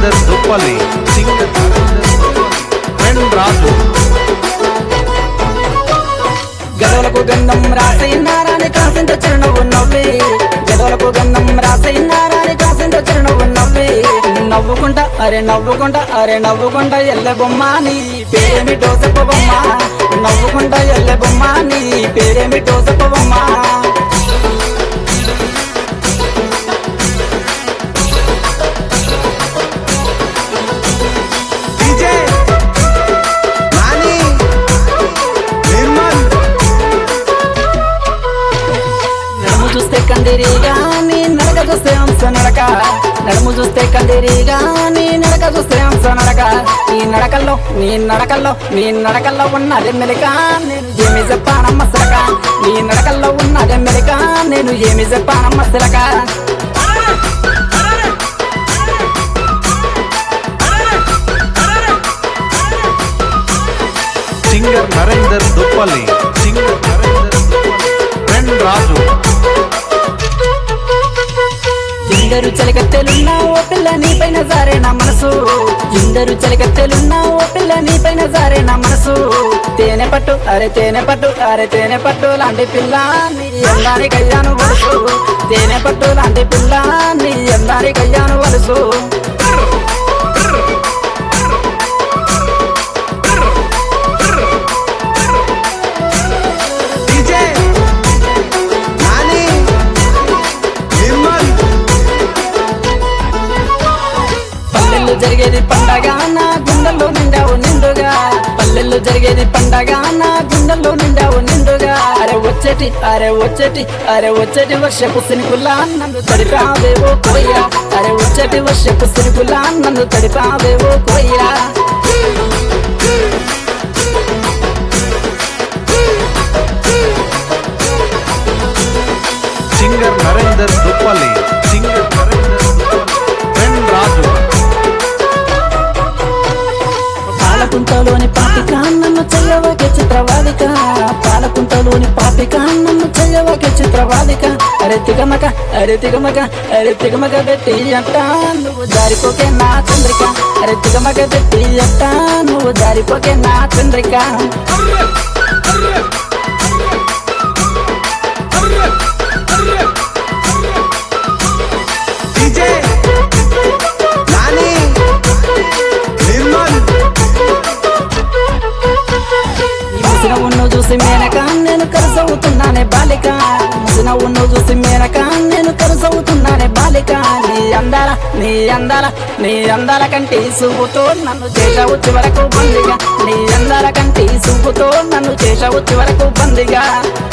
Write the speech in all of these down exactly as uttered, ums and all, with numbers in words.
Narender Duppali singer friend Raju గదలకు గంధం రాసైనారాని కాసింత చిరునవ్వు నవ్వి గదలకు గంధం రాసైనారాని కాసింత చిరునవ్వు నవ్వి నవ్వుకుంటా అరే నవ్వుకుంటా అరే నవ్వుకుంటా ఎల్లె బొమ్మ నీ పేరేమిటో చెప్పబొమ్మ నవ్వుకుంటా ఎల్లె బొమ్మ నీ పేరేమిటో చెప్పబొమ్మ చూస్తే కందిరిగా నీ నడక చూస్తే హంస నడక నడుము చూస్తే కందిరిగా నీ నడక చూస్తే హంస నడక నీ నడకల్లో నీ నడకల్లో నీ నడకల్లో ఉన్నది మెలిక నేను ఏమి చెప్పానమ్మ సిలక నీ నడకల్లో ఉన్నది మెలిక నేను ఏమి చెప్పానమ్మ సిలక singer Narender Duppali singer friend Raju ఇందరు చలికత్తెలున్నా ఓ పిల్ల నీ పైన జారే నా మనసు ఇందరు చలికత్తెలున్నా ఓ పిల్ల నీ పైన జారే నా మనసు తేనె పట్టు అరే తేనె పట్టు అరే తేనె పట్టు లాంటి పిల్ల నీ ఎందాని కయ్యాను వలుసు తేనె పట్టు లాంటి పిల్ల నీ ఎందాని కయ్యాను వలుసు పల్లెల్లో జరిగేది పండగ నా గుండెల్లో నిండావు నిండుగా పల్లెల్లో జరిగేది పండగ నా గుండెల్లో నిండావు నిండుగా అరే వచ్చేటి అరే వచ్చేటి అరే వచ్చేటి వర్షపు సినుకులా నన్ను తడిపావేవో కోయిరా అరే వచ్చేటి వర్షపు సినుకులా నన్ను తడిపావేవో కోయిరా singer Narender Duppali singer friend Raju పాలకుంటలోని పాపిక నన్ను చెయ్యవకే చిత్రవాదిక పాలకుంటలోని పాపిక నన్ను చెయ్యవకే చిత్రవాదిక అరే తిగమక అరే తిగమక అరే తిగమక పెట్టి అంట నువ్వు జారిపోకే నా చంద్రిక అరే తిగమక పెట్టి అంట నువ్వు జారిపోకే నా చంద్రిక ముసినవ్వును చూసి మేనక నేను కరుసవుతున్నానే బాలిక ముసినవ్వును చూసి మేనక నేను కరుసవుతున్నానే బాలిక నీ అందాల నీ అందాల నీ అందాల కంటి చూపుతో నన్ను చేసావు చివరకు బందిగా నీ అందాల కంటి చూపుతో నన్ను చేసావు చివరకు బందిగా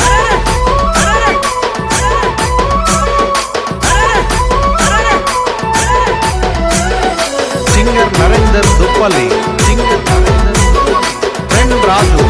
singer Narender Duppali singer friend Raju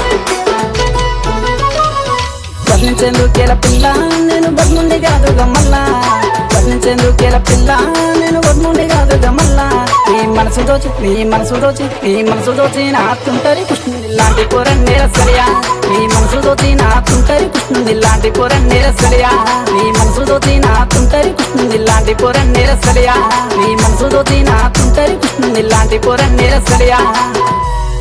వర్ణించేందుకేల పిల్ల నేను బద్నుండి కాదు గమ్మల్లా వర్ణించేందుకేల పిల్ల నేను బద్నుండి కాదు గమ్మల్లా నీ మనసు దోచి నీ మనసు దోచి నీ మనసు దోచి నా తుంటరి కృష్ణుని లాంటి కూర నేరసలియా నీ మనసు దోచి నా తుంటరి కృష్ణుని లాంటి కూర నేరసలియా నీ మనసు దోచి నా తుంటరి కృష్ణుని లాంటి కూర నేరసలియా నీ మనసు దోచి నా తుంటరి కృష్ణుని లాంటి కూర నేరసలియా